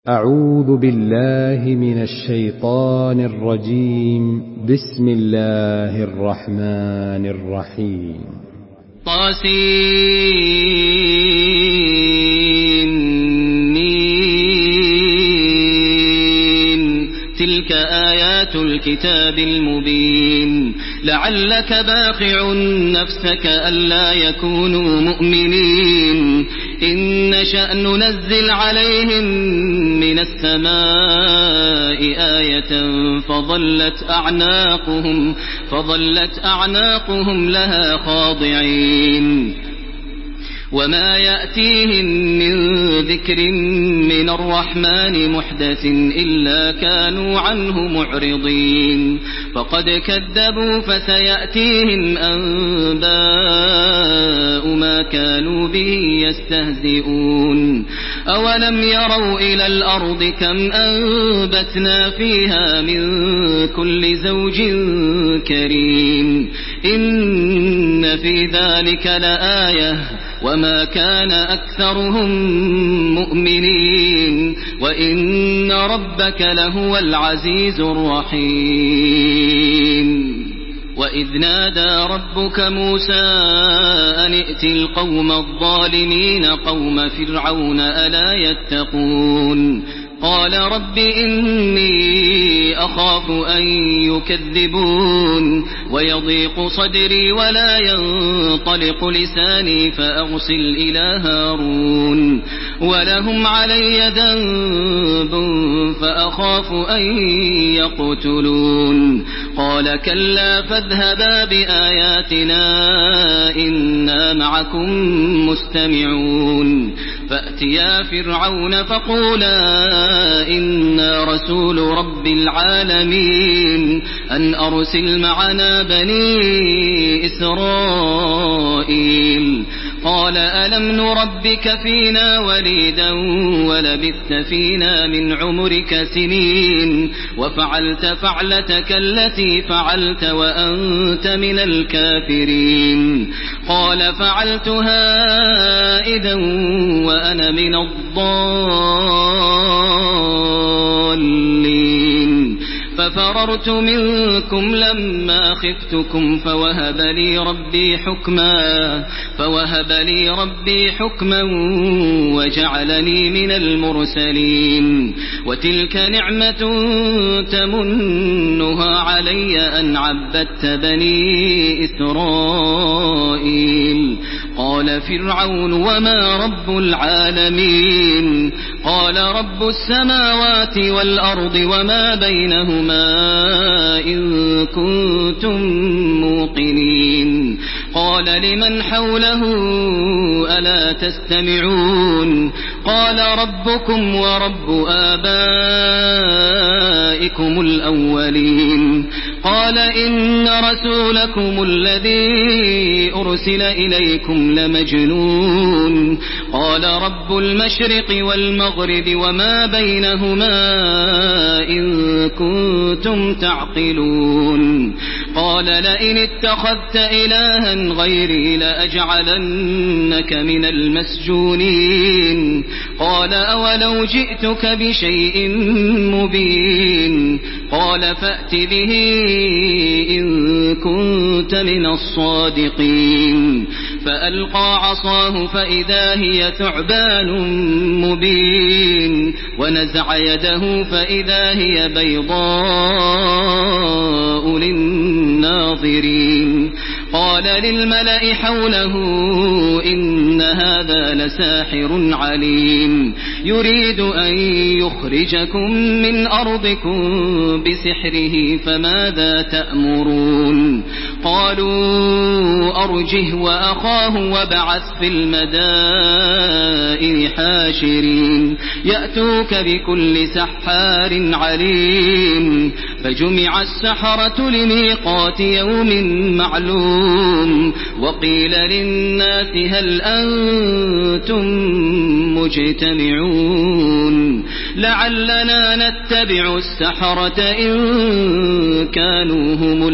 أعوذ بالله من الشيطان الرجيم. بسم الله الرحمن الرحيم. طاسين. تلك آيات الكتاب المبين. لعلك باخع نفسك ألا يكونوا مؤمنين. إن نشأ ننزل عليهم من السماء آية فظلت أعناقهم لها خاضعين. وما يأتيهم من ذكر من الرحمن محدث إلا كانوا عنه معرضين. فقد كذبوا فسيأتيهم أنباء ما كانوا به يستهزئون. أولم يروا إلى الأرض كم أنبتنا فيها من كل زوج كريم. إن في ذلك لآية وما كان أكثرهم مؤمنين وإن ربك لهو العزيز الرحيم. وإذ نادى ربك موسى أن ائت القوم الظالمين قوم فرعون ألا يتقون. قال رب إني أخاف أن يكذبون ويضيق صدري ولا ينطلق لساني فأرسل إلى هارون ولهم علي ذنب فأخاف أن يقتلون. قال كلا فاذهبا بآياتنا إنا معكم مستمعون. فأتيا فرعون فقولا إنا رسول رب العالمين أن أرسل معنا بني إسرائيل. قال ألم نربك فينا وليدا ولبثت فينا من عمرك سنين وفعلت فعلتك التي فعلت وأنت من الكافرين. قال فعلتها إذا وأنا من الضالين. ففررت منكم لما خفتكم فوهب لي ربي حكما وجعلني من المرسلين. وتلك نعمة تمنها علي أن عبدت بني إسرائيل. قال فرعون وما رب العالمين. قال رب السماوات والأرض وما بينهما إن كنتم موقنين. قال لمن حوله ألا تستمعون. قال ربكم ورب آبائكم الأولين. قال إن رسولكم الذي أرسل إليكم لمجنون. قال رب المشرق والمغرب وما بينهما إن كنتم تعقلون. قال لئن اتخذت إلها غيري لأجعلنك من المسجونين. قال أولو جئتك بشيء مبين. قال فأت به إن كنت من الصادقين. فألقى عصاه فإذا هي ثعبان مبين ونزع يده فإذا هي بيضاء للناظرين. قال للملأ حوله إن هذا لساحر عليم يريد أن يخرجكم من أرضكم بسحره فماذا تأمرون. قالوا أرجه وأخاه وابعث في المدائن حاشرين يأتوك بكل سحار عليم. فجمع السحرة لميقات يوم معلوم. وقيل للناس هل أنتم مجتمعون لعلنا نتبع السحرة إن كانوا هم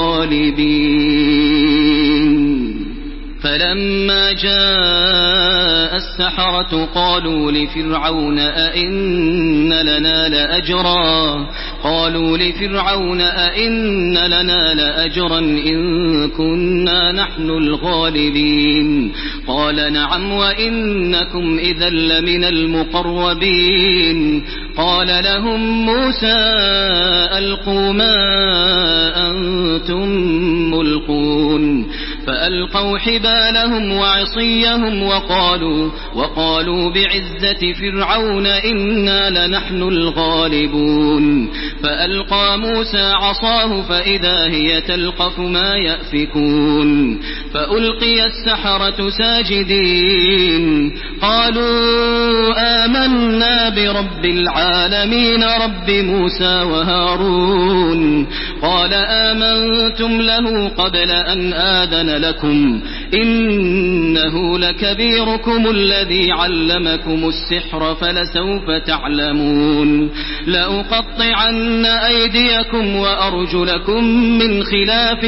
الغالبين. فلما جاء السحرة قالوا لفرعون أئن لنا لأجرا قالوا لفرعون أئن لنا لأجرا إن كنا نحن الغالبين قال نعم وإنكم إذا لمن المقربين قال لهم موسى ألقوا ما أنتم ملقون فألقوا حبالهم وعصيهم وقالوا بعزة فرعون إنا لنحن الغالبون فألقى موسى عصاه فإذا هي تلقف ما يأفكون فألقي السحرة ساجدين قالوا آمنا برب العالمين رب موسى وهارون قال آمنتم له قبل أن آذن لكم إنه لكبيركم الذي علمكم السحر فلسوف تعلمون لأقطعن أيديكم وأرجلكم من خلاف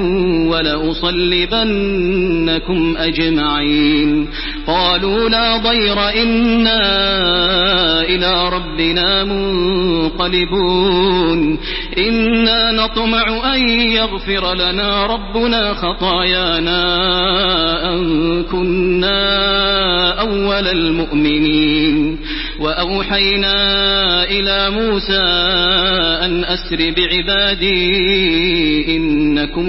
ولأصلبنكم أجمعين قالوا لا ضير إنا إلى ربنا منقلبون إنا نطمع أن يغفر لنا ربنا خطايانا أن كنا أول المؤمنين وأوحينا إلى موسى أن أسر بعبادي إنكم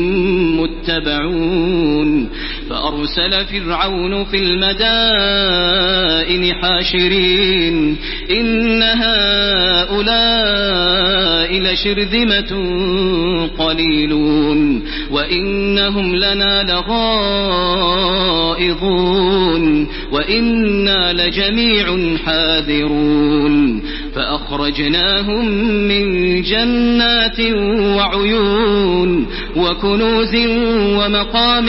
متبعون فأرسل فرعون في المدائن حاشرين إن هؤلاء لشرذمة قليلون وإنهم لنا لغائظون وإنا لجميع حاذرون فأخرجناهم من جنات وعيون وكنوز ومقام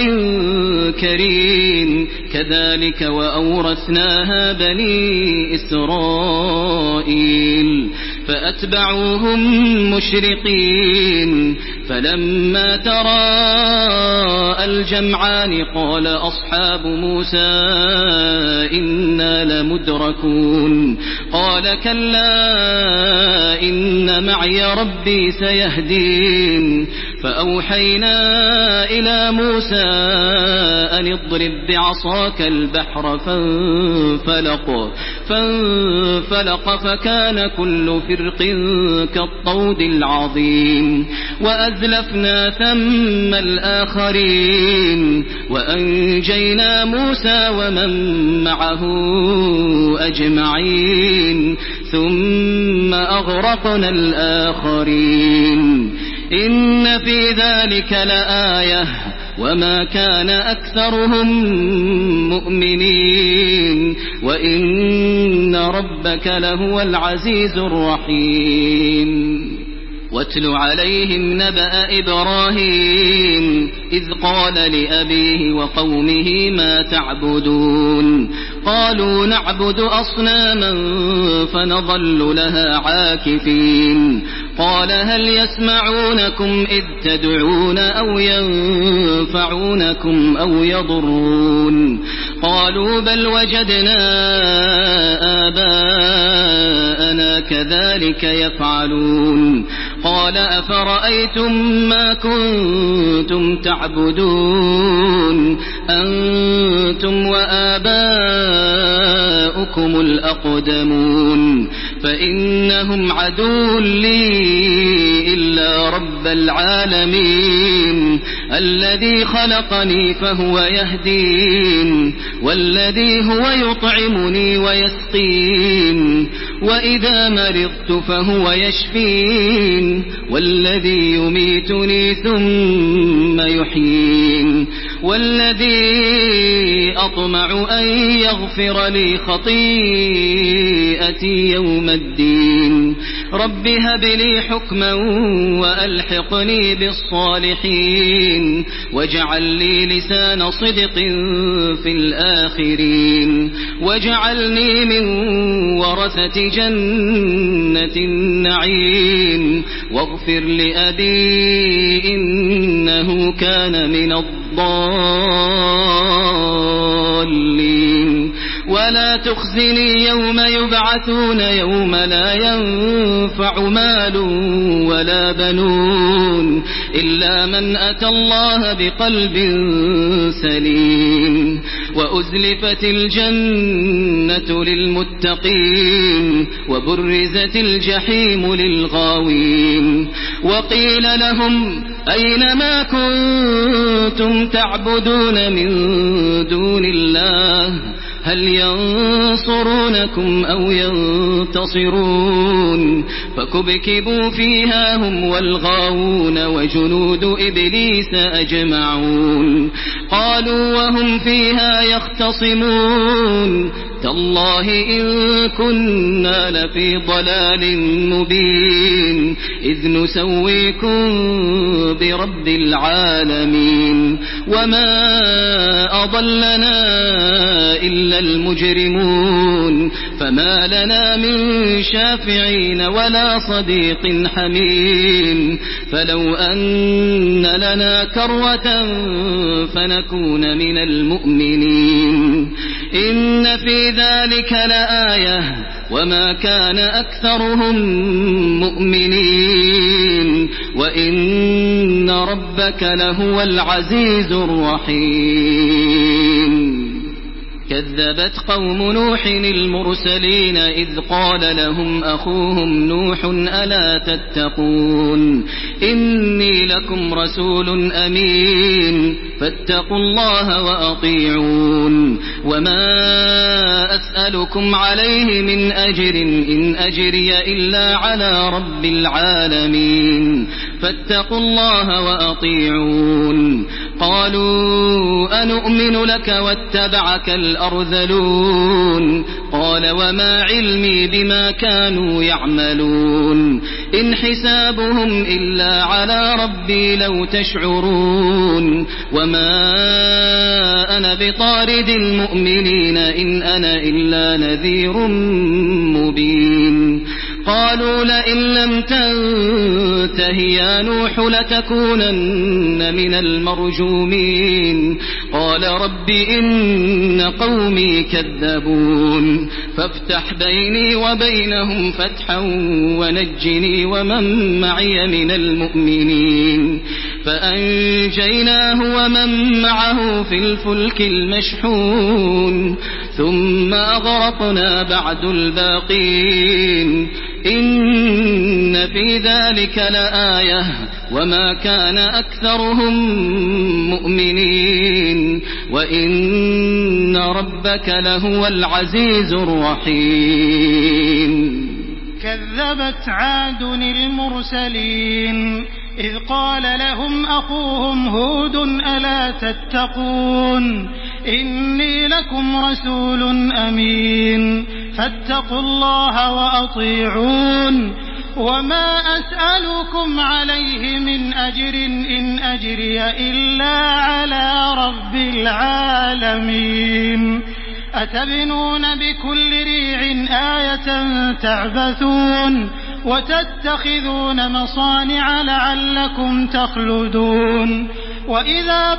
كريم كذلك وأورثناها بني إسرائيل فأتبعوهم مشرقين فلما تراءى الجمعان قال أصحاب موسى إنا لمدركون قال كلا إن معي ربي سيهدين فأوحينا إلى موسى أن اضرب بعصاك البحر فانفلق فكان كل فرق كالطود العظيم وأزلفنا ثم الآخرين وأنجينا موسى ومن معه أجمعين ثم أغرقنا الآخرين إن في ذلك لآية وما كان أكثرهم مؤمنين وإن ربك لهو العزيز الرحيم واتل عليهم نبأ إبراهيم إذ قال لأبيه وقومه ما تعبدون قالوا نعبد أصناما فنظل لها عاكفين قال هل يسمعونكم إذ تدعون أو ينفعونكم أو يضرون قالوا بل وجدنا آباءنا كذلك يفعلون قال أفرأيتم ما كنتم تعبدون أنتم وآباؤكم الأقدمون فإنهم عدو لي إلا رب العالمين الذي خلقني فهو يهدين والذي هو يطعمني ويسقين وإذا مرضت فهو يشفين والذي يميتني ثم يحيين والذي أطمع أن يغفر لي خطيئتي يوم الدين رب هب لي حكما وألحقني بالصالحين واجعل لي لسان صدق في الآخرين واجعلني من ورثة جنة النعيم واغفر لأبي إنه كان من الضالين ولا تخزني يوم يبعثون يوم لا ينفع مال ولا بنون إلا من أتى الله بقلب سليم وأزلفت الجنة للمتقين وبرزت الجحيم للغاوين وقيل لهم أين ما كنتم تعبدون من دون الله هل ينصرونكم أو ينتصرون فكبكبوا فيها هم والغاوون وجنود إبليس أجمعون قالوا وهم فيها يختصمون تالله إن كنا لفي ضلال مبين إذ نسويكم برب العالمين وما أضلنا إلا المجرمون فما لنا من شافعين ولا صديق حميم فلو أن لنا كروة فنكون من المؤمنين إن في ذلك لآية وما كان أكثرهم مؤمنين وإن ربك لهو العزيز الرحيم كذبت قوم نوح المرسلين إذ قال لهم أخوهم نوح ألا تتقون إني لكم رسول أمين فاتقوا الله وأطيعون وما أسألكم عليه من أجر إن أجري إلا على رب العالمين فاتقوا الله وأطيعون قالوا أنؤمن لك واتبعك الأرذلون قال وما علمي بما كانوا يعملون إن حسابهم إلا على ربي لو تشعرون وما أنا بطارد المؤمنين إن أنا إلا نذير مبين قالوا لئن لم تنته يا نوح لتكونن من المرجومين قال رب إن قومي كذبون فافتح بيني وبينهم فتحا ونجني ومن معي من المؤمنين فأنجيناه ومن معه في الفلك المشحون ثم أغرقنا بعد الباقين إن في ذلك لآية وما كان أكثرهم مؤمنين وإن ربك لهو العزيز الرحيم كذبت عاد المرسلين إذ قال لهم أخوهم هود ألا تتقون إني لكم رسول أمين فاتقوا الله وأطيعون وما أسألكم عليه من أجر إن أجري إلا على رب العالمين أتبنون بكل ريع آية تعبثون وتتخذون مصانع لعلكم تخلدون وإذا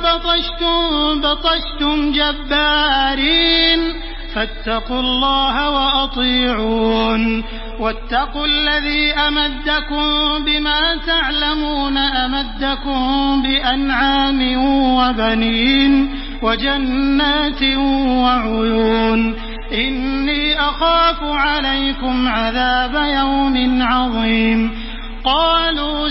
بطشتم جبارين فاتقوا الله وأطيعون واتقوا الذي أمدكم بما تعلمون أمدكم بأنعام وبنين وجنات وعيون إني أخاف عليكم عذاب يوم عظيم قالوا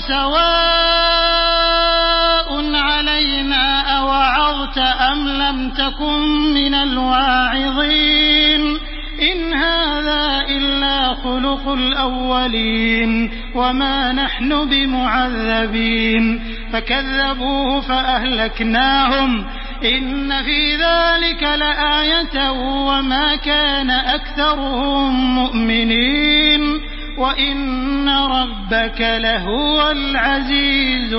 سواء علينا أوعظت أم لم تكن من الواعظين إن هذا إلا خلق الأولين وما نحن بمعذبين فكذبوه فأهلكناهم إن في ذلك لآية وما كان أكثرهم مؤمنين وإن ربك لهو العزيز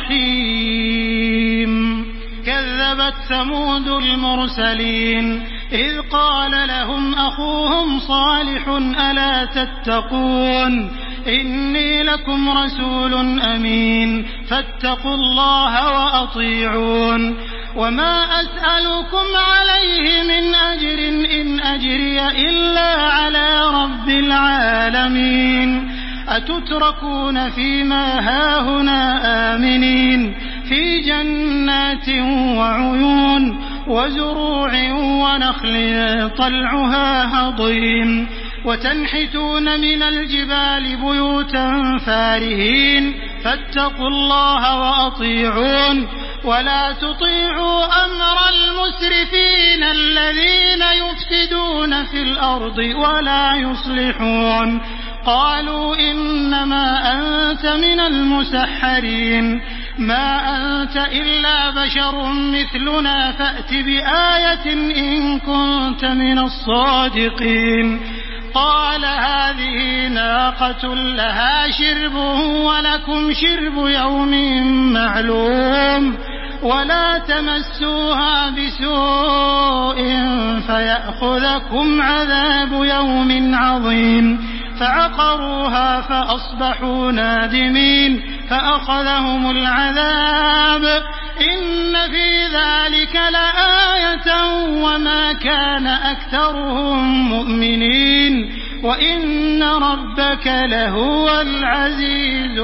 الرحيم كذبت ثمود المرسلين إذ قال لهم أخوهم صالح ألا تتقون إني لكم رسول أمين فاتقوا الله وأطيعون وما أسألكم عليه من أجر إن أجري إلا على رب العالمين أتتركون فيما هاهنا آمنين في جنات وعيون وزروع ونخل طلعها هضيم وتنحتون من الجبال بيوتا فارهين فاتقوا الله وأطيعون ولا تطيعوا أمر المسرفين الذين يفسدون في الأرض ولا يصلحون قالوا إنما أنت من المسحرين ما أنت إلا بشر مثلنا فأت بآية إن كنت من الصادقين قال هذه ناقة لها شرب ولكم شرب يوم معلوم ولا تمسوها بسوء فيأخذكم عذاب يوم عظيم فعقروها فأصبحوا نادمين فأخذهم العذاب إن في ذلك لآية وما كان أكثرهم مؤمنين وإن ربك لهو العزيز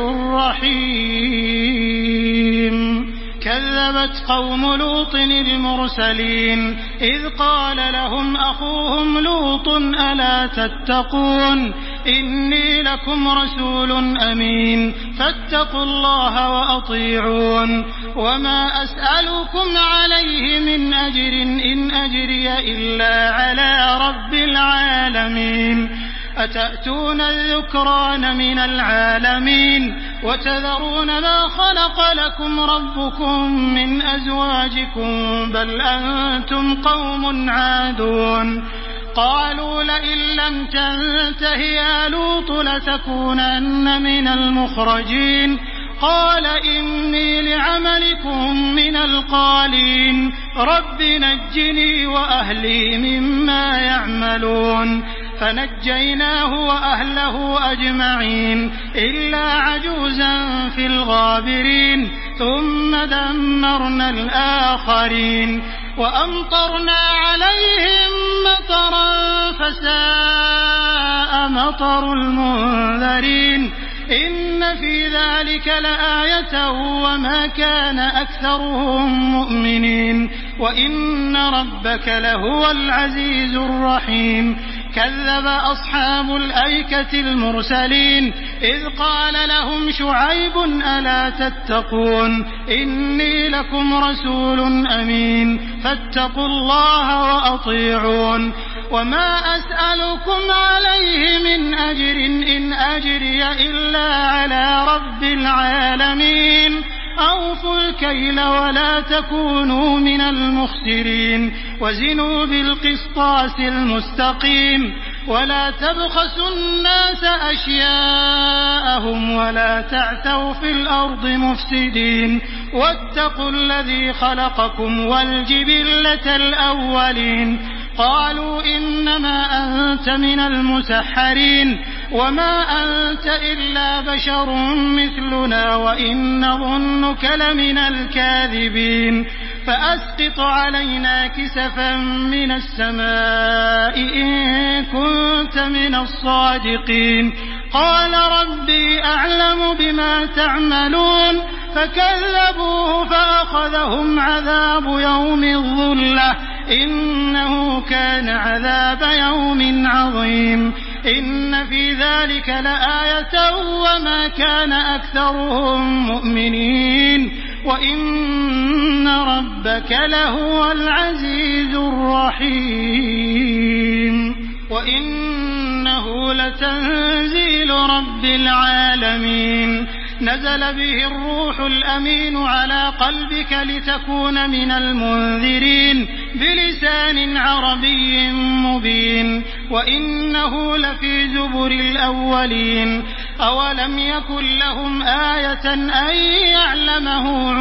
الرحيم كذبت قوم لوط المرسلين إذ قال لهم أخوهم لوط ألا تتقون إني لكم رسول أمين فاتقوا الله وأطيعون وما أسألكم عليه من أجر إن أجري إلا على رب العالمين أتأتون الذكران من العالمين وتذرون ما خلق لكم ربكم من أزواجكم بل أنتم قوم عادون قالوا لئن لم تنته يا لوط لتكونن من المخرجين قال إني لعملكم من القالين رب نجني وأهلي مما يعملون فنجيناه وأهله أجمعين إلا عجوزا في الغابرين ثم دمرنا الآخرين وأمطرنا عليهم مطرا فساء مطر المنذرين إن في ذلك لآية وما كان أكثرهم مؤمنين وإن ربك لهو العزيز الرحيم كذب أصحاب الأيكة المرسلين إذ قال لهم شعيب ألا تتقون إني لكم رسول أمين فاتقوا الله وأطيعون وما أسألكم عليه من أجر إن أجري إلا على رب العالمين أوفوا الكيل ولا تكونوا من المخسرين وزنوا بالقسطاس المستقيم ولا تبخسوا الناس أشياءهم ولا تعثوا في الأرض مفسدين واتقوا الذي خلقكم والجبلة الأولين قالوا إنما أنت من المسحرين وما أنت إلا بشر مثلنا وإن ظنك لمن الكاذبين فأسقط علينا كسفا من السماء إن كنت من الصادقين قال ربي أعلم بما تعملون فكذبوه فأخذهم عذاب يوم الظلة إنه كان عذاب يوم عظيم إن في ذلك لآية وما كان أكثرهم مؤمنين وإن ربك لهو العزيز الرحيم وإنه لتنزيل رب العالمين نزل به الروح الأمين على قلبك لتكون من المنذرين بلسان عربي مبين وإنه لفي زبر الأولين أولم يكن لهم آية أن يعلمه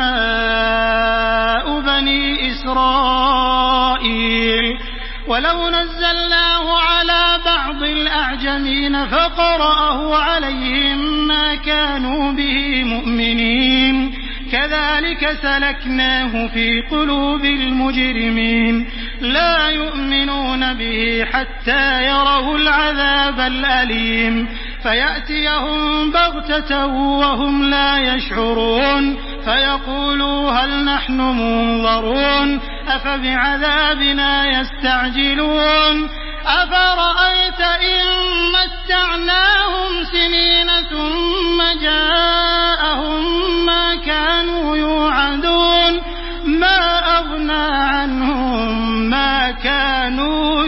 علماء بني إسرائيل ولو نزلناه على بعض الأعجمين فقرأه عليهم ما كانوا به مؤمنين كذلك سلكناه في قلوب المجرمين لا يؤمنون به حتى يروا العذاب الأليم فيأتيهم بغتة وهم لا يشعرون فيقولوا هل نحن منظرون أفبعذابنا يستعجلون أفرأيت إن متعناهم سنين ثم جاءهم ما كانوا يوعدون ما أغنى عنهم ما كانوا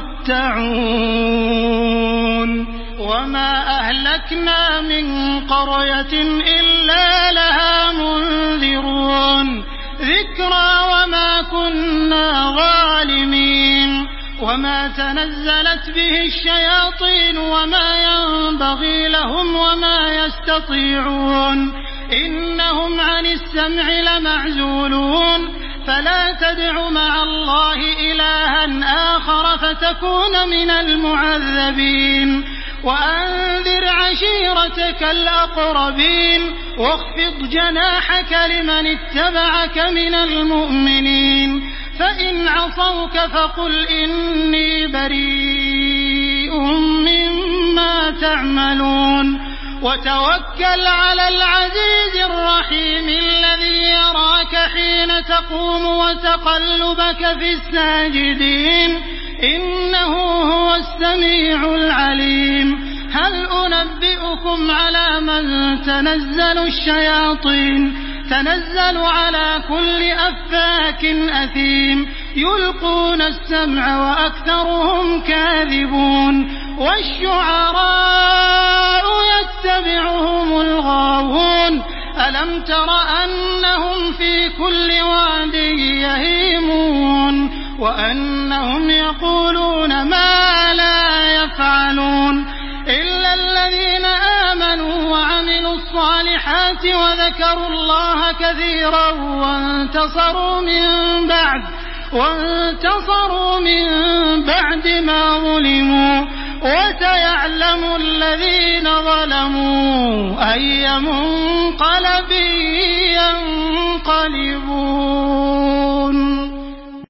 يمتعون وما أهلكنا من قرية إلا لها منذرون ذكرى وما كنا ظالمين وما تنزلت به الشياطين وما ينبغي لهم وما يستطيعون إنهم عن السمع لمعزولون فلا تدع مع الله إلها آخر فتكون من المعذبين وأنذر عشيرتك الأقربين واخفض جناحك لمن اتبعك من المؤمنين فإن عصوك فقل إني بريء مما تعملون وتوكل على العزيز الرحيم الذي يراك حين تقوم وتقلبك في الساجدين إنه هو السميع العليم هل أنبئكم على من تنزل الشياطين تنزل على كل أفاك أثيم يلقون السمع وأكثرهم كاذبون والشعراء يتبعهم الغاوون ألم تر أنهم في كل واد يهيمون وأنهم يقولون ما لا يفعلون إلا الذين آمنوا وعملوا الصالحات وذكروا الله كثيرا وانتصروا من بعد ما ظلموا وسيعلم الذين ظلموا أي منقلب ينقلبون